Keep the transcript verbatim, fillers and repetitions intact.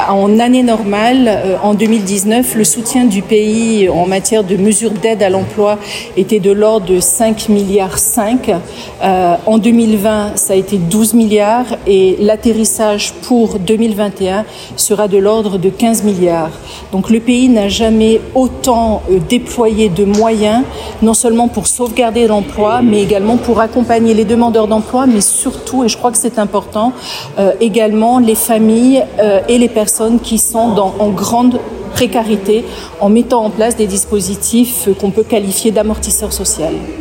En année normale, euh, en deux mille dix-neuf, le soutien du pays en matière de mesures d'aide à l'emploi était de l'ordre de cinq milliards cinq. Euh, en deux mille vingt, ça a été douze milliards et l'atterrissage pour deux mille vingt et un sera de l'ordre de quinze milliards. Donc le pays n'a jamais autant euh, déployé de moyens, non seulement pour sauvegarder l'emploi, mais également pour accompagner les demandeurs d'emploi, mais surtout, et je crois que c'est important, euh, également les familles euh, et les personnes qui sont dans, en grande précarité en mettant en place des dispositifs qu'on peut qualifier d'amortisseurs sociaux.